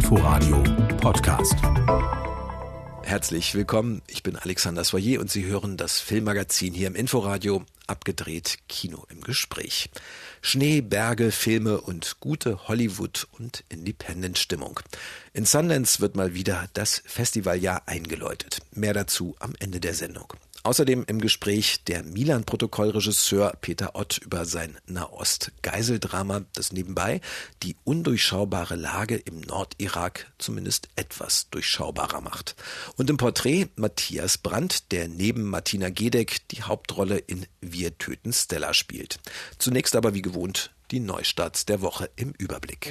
Inforadio Podcast. Herzlich willkommen, ich bin Alexander Soyer und Sie hören das Filmmagazin hier im Inforadio, abgedreht Kino im Gespräch. Schnee, Berge, Filme und gute Hollywood- und Independent-Stimmung. In Sundance wird mal wieder das Festivaljahr eingeläutet. Mehr dazu am Ende der Sendung. Außerdem im Gespräch der Milan-Protokollregisseur Peter Ott über sein Nahost-Geiseldrama, das nebenbei die undurchschaubare Lage im Nordirak zumindest etwas durchschaubarer macht. Und im Porträt Matthias Brandt, der neben Martina Gedeck die Hauptrolle in Wir töten Stella spielt. Zunächst aber wie gewohnt die Neustarts der Woche im Überblick.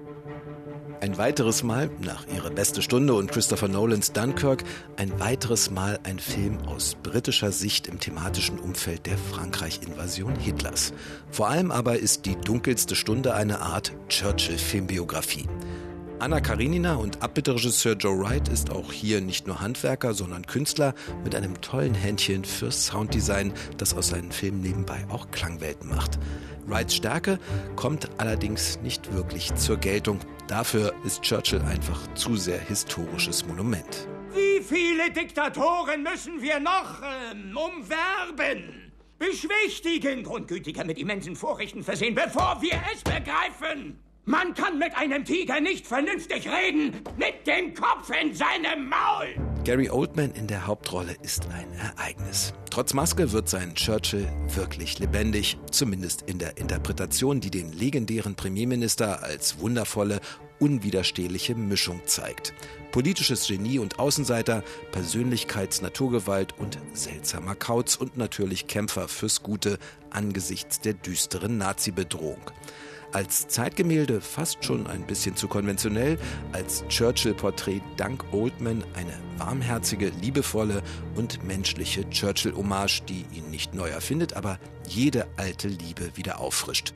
Ein weiteres Mal, nach Ihre beste Stunde und Christopher Nolans Dunkirk, ein weiteres Mal ein Film aus britischer Sicht im thematischen Umfeld der Frankreich-Invasion Hitlers. Vor allem aber ist Die dunkelste Stunde eine Art Churchill-Filmbiografie. Anna Karenina und Abbildregisseur Joe Wright ist auch hier nicht nur Handwerker, sondern Künstler mit einem tollen Händchen für Sounddesign, das aus seinen Filmen nebenbei auch Klangwelten macht. Wrights Stärke kommt allerdings nicht wirklich zur Geltung. Dafür ist Churchill einfach zu sehr historisches Monument. Wie viele Diktatoren müssen wir noch umwerben, beschwichtigen, Grundgütiger mit immensen Vorrechten versehen, bevor wir es begreifen? Man kann mit einem Tiger nicht vernünftig reden, mit dem Kopf in seinem Maul. Gary Oldman in der Hauptrolle ist ein Ereignis. Trotz Maske wird sein Churchill wirklich lebendig, zumindest in der Interpretation, die den legendären Premierminister als wundervolle, unwiderstehliche Mischung zeigt. Politisches Genie und Außenseiter, Persönlichkeits-Naturgewalt und seltsamer Kauz und natürlich Kämpfer fürs Gute angesichts der düsteren Nazi-Bedrohung. Als Zeitgemälde fast schon ein bisschen zu konventionell, als Churchill-Porträt dank Oldman eine warmherzige, liebevolle und menschliche Churchill-Hommage, die ihn nicht neu erfindet, aber jede alte Liebe wieder auffrischt.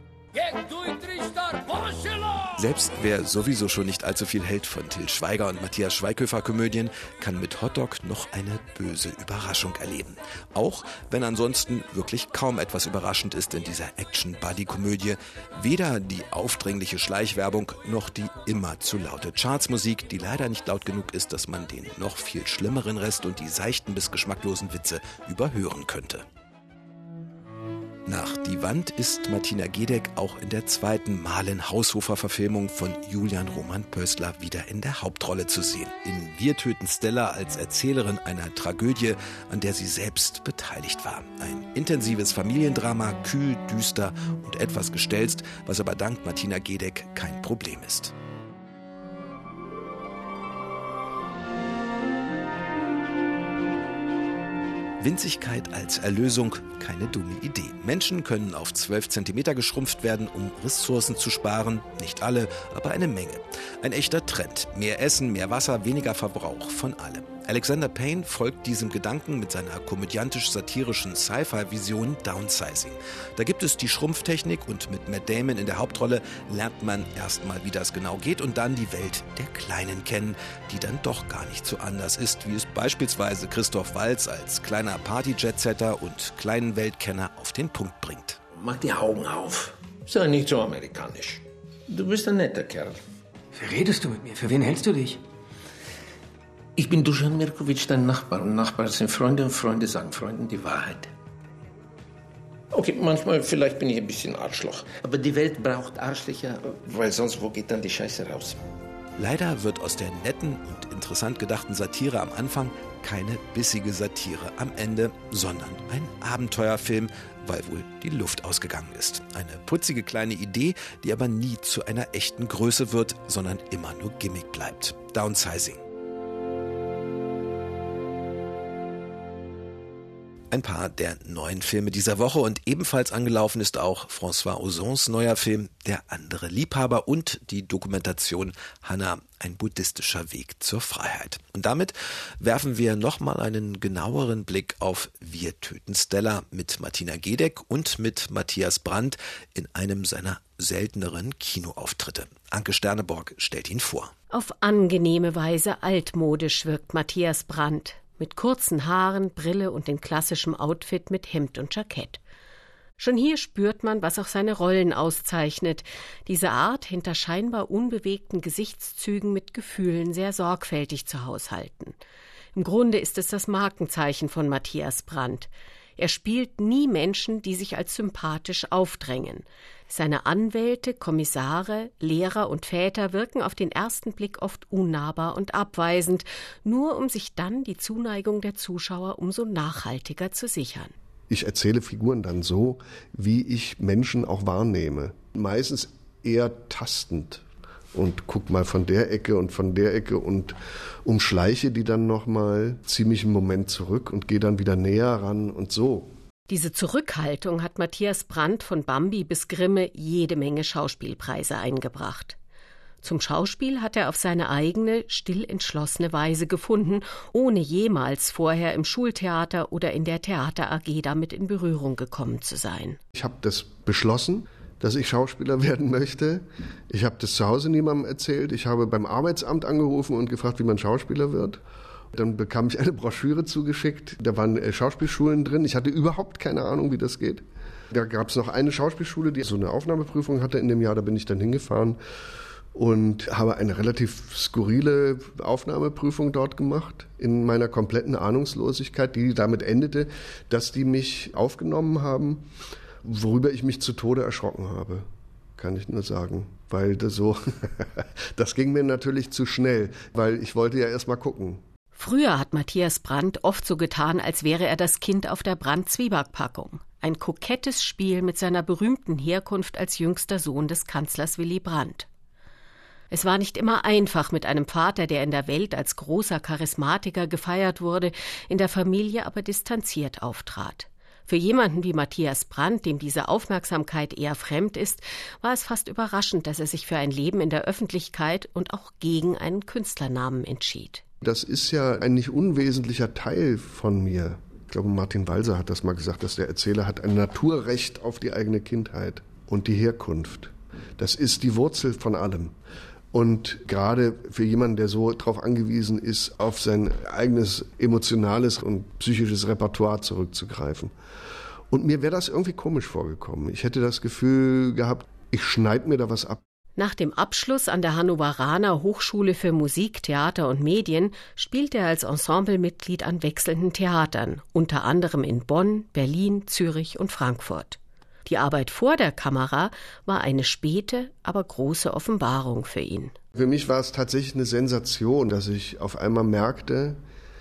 Selbst wer sowieso schon nicht allzu viel hält von Til Schweiger und Matthias Schweighöfer-Komödien, kann mit Hotdog noch eine böse Überraschung erleben. Auch wenn ansonsten wirklich kaum etwas überraschend ist in dieser Action-Buddy-Komödie. Weder die aufdringliche Schleichwerbung noch die immer zu laute Chartsmusik, die leider nicht laut genug ist, dass man den noch viel schlimmeren Rest und die seichten bis geschmacklosen Witze überhören könnte. Nach Die Wand ist Martina Gedeck auch in der zweiten Malin-Haushofer-Verfilmung von Julian Roman Pößler wieder in der Hauptrolle zu sehen. In Wir töten Stella als Erzählerin einer Tragödie, an der sie selbst beteiligt war. Ein intensives Familiendrama, kühl, düster und etwas gestelzt, was aber dank Martina Gedeck kein Problem ist. Winzigkeit als Erlösung, keine dumme Idee. Menschen können auf 12 Zentimeter geschrumpft werden, um Ressourcen zu sparen. Nicht alle, aber eine Menge. Ein echter Trend. Mehr Essen, mehr Wasser, weniger Verbrauch von allem. Alexander Payne folgt diesem Gedanken mit seiner komödiantisch-satirischen Sci-Fi-Vision Downsizing. Da gibt es die Schrumpftechnik und mit Matt Damon in der Hauptrolle lernt man erstmal, wie das genau geht und dann die Welt der Kleinen kennen, die dann doch gar nicht so anders ist, wie es beispielsweise Christoph Waltz als kleiner Party-Jetsetter und kleinen Weltkenner auf den Punkt bringt. Mach die Augen auf. Sei nicht so amerikanisch. Du bist ein netter Kerl. Wie redest du mit mir? Für wen hältst du dich? Ich bin Dusan Mirkovic, dein Nachbar. Und Nachbarn sind Freunde und Freunde sagen Freunden die Wahrheit. Okay, manchmal vielleicht bin ich ein bisschen Arschloch. Aber die Welt braucht Arschlöcher, weil sonst wo geht dann die Scheiße raus? Leider wird aus der netten und interessant gedachten Satire am Anfang keine bissige Satire am Ende, sondern ein Abenteuerfilm, weil wohl die Luft ausgegangen ist. Eine putzige kleine Idee, die aber nie zu einer echten Größe wird, sondern immer nur Gimmick bleibt. Downsizing. Ein paar der neuen Filme dieser Woche und ebenfalls angelaufen ist auch François Ozons neuer Film Der andere Liebhaber und die Dokumentation Hannah, ein buddhistischer Weg zur Freiheit. Und damit werfen wir nochmal einen genaueren Blick auf Wir töten Stella mit Martina Gedeck und mit Matthias Brandt in einem seiner selteneren Kinoauftritte. Anke Sterneborg stellt ihn vor. Auf angenehme Weise altmodisch wirkt Matthias Brandt. Mit kurzen Haaren, Brille und in klassischem Outfit mit Hemd und Jackett. Schon hier spürt man, was auch seine Rollen auszeichnet. Diese Art, hinter scheinbar unbewegten Gesichtszügen mit Gefühlen sehr sorgfältig zu haushalten. Im Grunde ist es das Markenzeichen von Matthias Brandt. Er spielt nie Menschen, die sich als sympathisch aufdrängen. Seine Anwälte, Kommissare, Lehrer und Väter wirken auf den ersten Blick oft unnahbar und abweisend, nur um sich dann die Zuneigung der Zuschauer umso nachhaltiger zu sichern. Ich erzähle Figuren dann so, wie ich Menschen auch wahrnehme. Meistens eher tastend und guck mal von der Ecke und von der Ecke und umschleiche die dann nochmal, ziehe mich einen Moment zurück und gehe dann wieder näher ran und so. Diese Zurückhaltung hat Matthias Brandt von Bambi bis Grimme jede Menge Schauspielpreise eingebracht. Zum Schauspiel hat er auf seine eigene, still entschlossene Weise gefunden, ohne jemals vorher im Schultheater oder in der Theater AG damit in Berührung gekommen zu sein. Ich habe das beschlossen, dass ich Schauspieler werden möchte. Ich habe das zu Hause niemandem erzählt. Ich habe beim Arbeitsamt angerufen und gefragt, wie man Schauspieler wird. Dann bekam ich eine Broschüre zugeschickt. Da waren Schauspielschulen drin. Ich hatte überhaupt keine Ahnung, wie das geht. Da gab es noch eine Schauspielschule, die so eine Aufnahmeprüfung hatte in dem Jahr. Da bin ich dann hingefahren und habe eine relativ skurrile Aufnahmeprüfung dort gemacht, in meiner kompletten Ahnungslosigkeit, die damit endete, dass die mich aufgenommen haben, worüber ich mich zu Tode erschrocken habe, kann ich nur sagen. Weil das ging mir natürlich zu schnell, weil ich wollte ja erst mal gucken. Früher hat Matthias Brandt oft so getan, als wäre er das Kind auf der Brandt-Zwieback-Packung. Ein kokettes Spiel mit seiner berühmten Herkunft als jüngster Sohn des Kanzlers Willy Brandt. Es war nicht immer einfach mit einem Vater, der in der Welt als großer Charismatiker gefeiert wurde, in der Familie aber distanziert auftrat. Für jemanden wie Matthias Brandt, dem diese Aufmerksamkeit eher fremd ist, war es fast überraschend, dass er sich für ein Leben in der Öffentlichkeit und auch gegen einen Künstlernamen entschied. Das ist ja ein nicht unwesentlicher Teil von mir. Ich glaube, Martin Walser hat das mal gesagt, dass der Erzähler hat ein Naturrecht auf die eigene Kindheit und die Herkunft. Das ist die Wurzel von allem. Und gerade für jemanden, der so darauf angewiesen ist, auf sein eigenes emotionales und psychisches Repertoire zurückzugreifen. Und mir wäre das irgendwie komisch vorgekommen. Ich hätte das Gefühl gehabt, ich schneide mir da was ab. Nach dem Abschluss an der Hannoveraner Hochschule für Musik, Theater und Medien spielte er als Ensemblemitglied an wechselnden Theatern, unter anderem in Bonn, Berlin, Zürich und Frankfurt. Die Arbeit vor der Kamera war eine späte, aber große Offenbarung für ihn. Für mich war es tatsächlich eine Sensation, dass ich auf einmal merkte,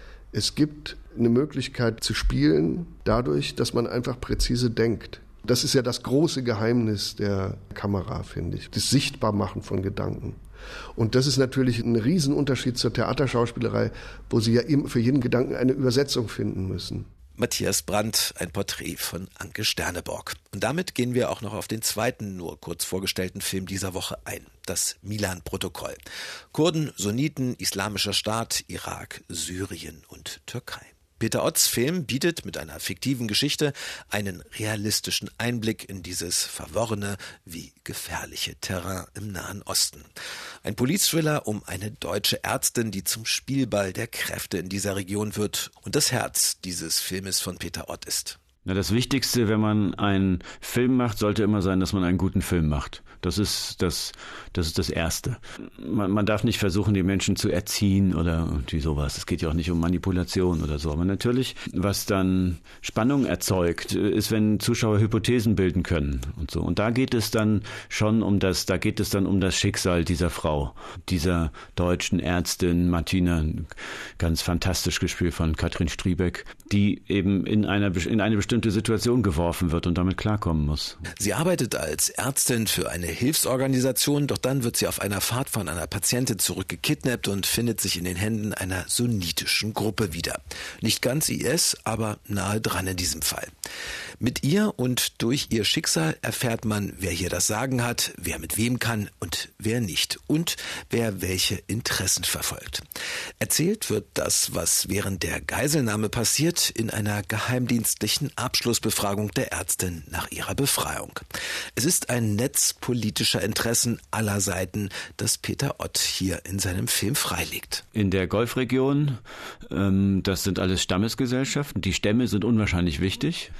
es gibt eine Möglichkeit zu spielen, dadurch, dass man einfach präzise denkt. Das ist ja das große Geheimnis der Kamera, finde ich. Das Sichtbarmachen von Gedanken. Und das ist natürlich ein Riesenunterschied zur Theaterschauspielerei, wo Sie ja eben für jeden Gedanken eine Übersetzung finden müssen. Matthias Brandt, ein Porträt von Anke Sterneborg. Und damit gehen wir auch noch auf den zweiten, nur kurz vorgestellten Film dieser Woche ein. Das Milan-Protokoll. Kurden, Sunniten, Islamischer Staat, Irak, Syrien und Türkei. Peter Otts Film bietet mit einer fiktiven Geschichte einen realistischen Einblick in dieses verworrene wie gefährliche Terrain im Nahen Osten. Ein Police-Thriller um eine deutsche Ärztin, die zum Spielball der Kräfte in dieser Region wird und das Herz dieses Filmes von Peter Ott ist. Na, das Wichtigste, wenn man einen Film macht, sollte immer sein, dass man einen guten Film macht. Das ist das Erste. Man darf nicht versuchen, die Menschen zu erziehen oder irgendwie sowas. Es geht ja auch nicht um Manipulation oder so. Aber natürlich, was dann Spannung erzeugt, ist, wenn Zuschauer Hypothesen bilden können und so. Und da geht es dann schon um das Schicksal dieser Frau, dieser deutschen Ärztin Martina, ganz fantastisch gespielt von Katrin Striebeck, die eben in eine bestimmte Situation geworfen wird und damit klarkommen muss. Sie arbeitet als Ärztin für eine Hilfsorganisation, doch dann wird sie auf einer Fahrt von einer Patientin zurückgekidnappt und findet sich in den Händen einer sunnitischen Gruppe wieder. Nicht ganz IS, aber nahe dran in diesem Fall. Mit ihr und durch ihr Schicksal erfährt man, wer hier das Sagen hat, wer mit wem kann und wer nicht und wer welche Interessen verfolgt. Erzählt wird das, was während der Geiselnahme passiert, in einer geheimdienstlichen Abschlussbefragung der Ärztin nach ihrer Befreiung. Es ist ein Netz politischer Interessen aller Seiten, das Peter Ott hier in seinem Film freilegt. In der Golfregion, das sind alles Stammesgesellschaften. Die Stämme sind unwahrscheinlich wichtig. Die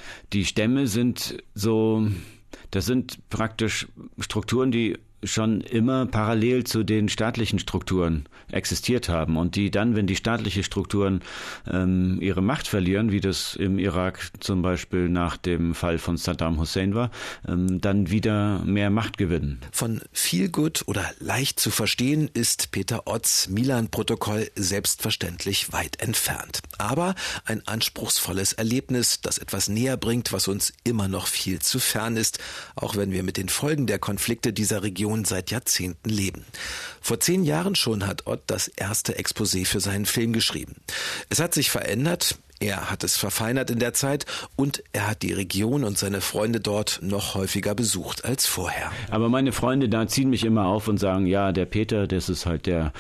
Stämme sind das sind praktisch Strukturen, die schon immer parallel zu den staatlichen Strukturen existiert haben und die dann, wenn die staatlichen Strukturen ihre Macht verlieren, wie das im Irak zum Beispiel nach dem Fall von Saddam Hussein war, dann wieder mehr Macht gewinnen. Von viel gut oder leicht zu verstehen ist Peter Otts Milan-Protokoll selbstverständlich weit entfernt. Aber ein anspruchsvolles Erlebnis, das etwas näher bringt, was uns immer noch viel zu fern ist, auch wenn wir mit den Folgen der Konflikte dieser Region seit Jahrzehnten leben. Vor 10 Jahren schon hat Ott das erste Exposé für seinen Film geschrieben. Es hat sich verändert. Er hat es verfeinert in der Zeit und er hat die Region und seine Freunde dort noch häufiger besucht als vorher. Aber meine Freunde da ziehen mich immer auf und sagen, ja, der Peter, das ist halt der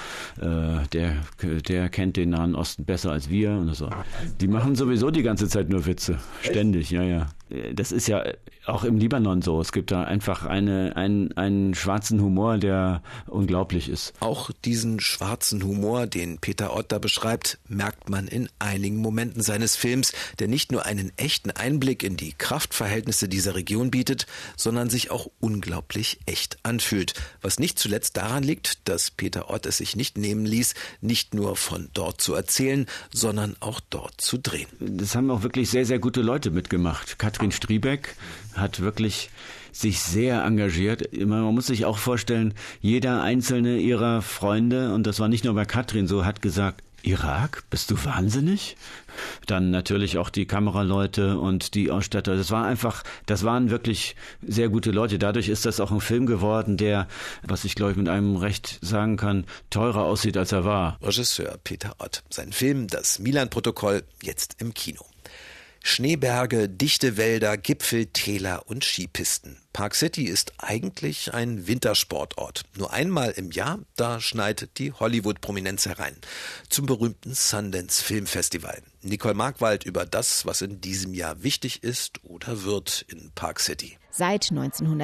kennt den Nahen Osten besser als wir und so. Die machen sowieso die ganze Zeit nur Witze. Ständig, ja. Das ist ja auch im Libanon so. Es gibt da einfach einen schwarzen Humor, der unglaublich ist. Auch diesen schwarzen Humor, den Peter Ott da beschreibt, merkt man in einigen Momenten seines Films, der nicht nur einen echten Einblick in die Kraftverhältnisse dieser Region bietet, sondern sich auch unglaublich echt anfühlt. Was nicht zuletzt daran liegt, dass Peter Ott es sich nicht nehmen ließ, nicht nur von dort zu erzählen, sondern auch dort zu drehen. Das haben auch wirklich sehr, sehr gute Leute mitgemacht. Katrin Striebeck hat wirklich sich sehr engagiert. Man muss sich auch vorstellen, jeder einzelne ihrer Freunde, und das war nicht nur bei Katrin so, hat gesagt, Irak? Bist du wahnsinnig? Dann natürlich auch die Kameraleute und die Ausstatter. Das waren wirklich sehr gute Leute. Dadurch ist das auch ein Film geworden, der, was ich glaube ich mit einem Recht sagen kann, teurer aussieht, als er war. Regisseur Peter Ott. Sein Film Das Milan-Protokoll jetzt im Kino. Schneeberge, dichte Wälder, Gipfel, Täler und Skipisten. Park City ist eigentlich ein Wintersportort. Nur einmal im Jahr, da schneit die Hollywood-Prominenz herein. Zum berühmten Sundance Filmfestival. Nicole Markwald über das, was in diesem Jahr wichtig ist oder wird in Park City. Seit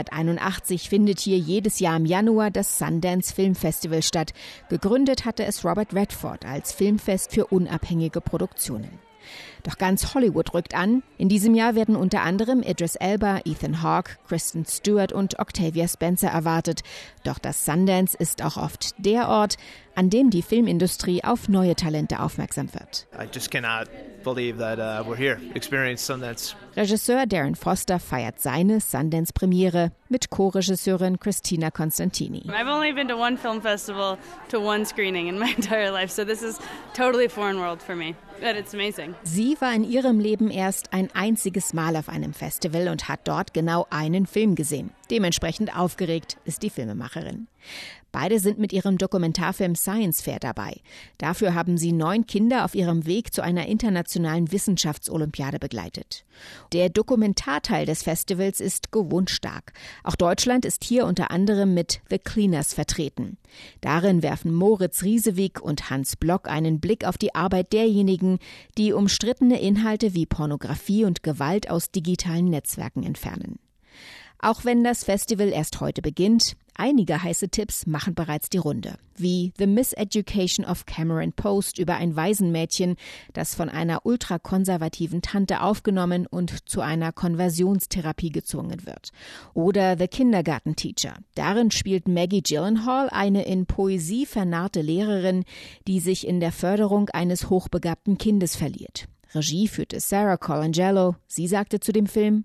1981 findet hier jedes Jahr im Januar das Sundance Filmfestival statt. Gegründet hatte es Robert Redford als Filmfest für unabhängige Produktionen. Doch ganz Hollywood rückt an. In diesem Jahr werden unter anderem Idris Elba, Ethan Hawke, Kristen Stewart und Octavia Spencer erwartet. Doch das Sundance ist auch oft der Ort, an dem die Filmindustrie auf neue Talente aufmerksam wird. I just cannot believe that we're here, experience Sundance. Regisseur Darren Foster feiert seine Sundance-Premiere mit Co-Regisseurin Christina Constantini. I've only been to one film festival, to one screening in my entire life, so this is totally a foreign world for me. But it's amazing. Sie war in ihrem Leben erst ein einziges Mal auf einem Festival und hat dort genau einen Film gesehen. Dementsprechend aufgeregt ist die Filmemacherin. Beide sind mit ihrem Dokumentarfilm Science Fair dabei. Dafür haben sie 9 Kinder auf ihrem Weg zu einer internationalen Wissenschaftsolympiade begleitet. Der Dokumentarteil des Festivals ist gewunschstark. Auch Deutschland ist hier unter anderem mit The Cleaners vertreten. Darin werfen Moritz Riesewig und Hans Block einen Blick auf die Arbeit derjenigen, die umstrittene Inhalte wie Pornografie und Gewalt aus digitalen Netzwerken entfernen. Auch wenn das Festival erst heute beginnt, einige heiße Tipps machen bereits die Runde. Wie The Miseducation of Cameron Post über ein Waisenmädchen, das von einer ultrakonservativen Tante aufgenommen und zu einer Konversionstherapie gezwungen wird. Oder The Kindergarten Teacher. Darin spielt Maggie Gyllenhaal eine in Poesie vernarrte Lehrerin, die sich in der Förderung eines hochbegabten Kindes verliert. Regie führte Sarah Colangelo. Sie sagte zu dem Film: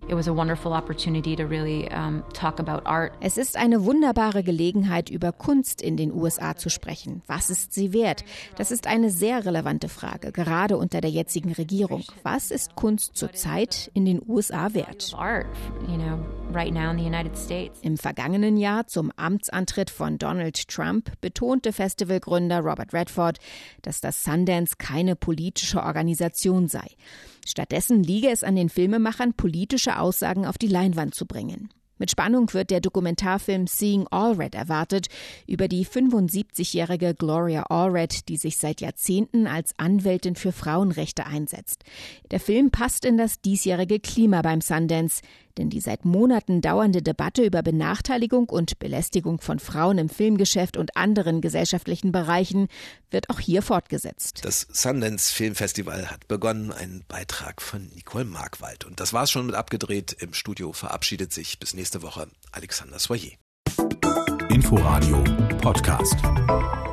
Es ist eine wunderbare Gelegenheit, über Kunst in den USA zu sprechen. Was ist sie wert? Das ist eine sehr relevante Frage, gerade unter der jetzigen Regierung. Was ist Kunst zurzeit in den USA wert? Im vergangenen Jahr zum Amtsantritt von Donald Trump betonte Festivalgründer Robert Redford, dass das Sundance keine politische Organisation sei. Stattdessen liege es an den Filmemachern, politische Aussagen auf die Leinwand zu bringen. Mit Spannung wird der Dokumentarfilm Seeing Allred erwartet, über die 75-jährige Gloria Allred, die sich seit Jahrzehnten als Anwältin für Frauenrechte einsetzt. Der Film passt in das diesjährige Klima beim Sundance. Denn die seit Monaten dauernde Debatte über Benachteiligung und Belästigung von Frauen im Filmgeschäft und anderen gesellschaftlichen Bereichen wird auch hier fortgesetzt. Das Sundance Filmfestival hat begonnen, ein Beitrag von Nicole Markwald. Und das war's schon mit Abgedreht. Im Studio verabschiedet sich bis nächste Woche Alexander Soyer. Inforadio Podcast.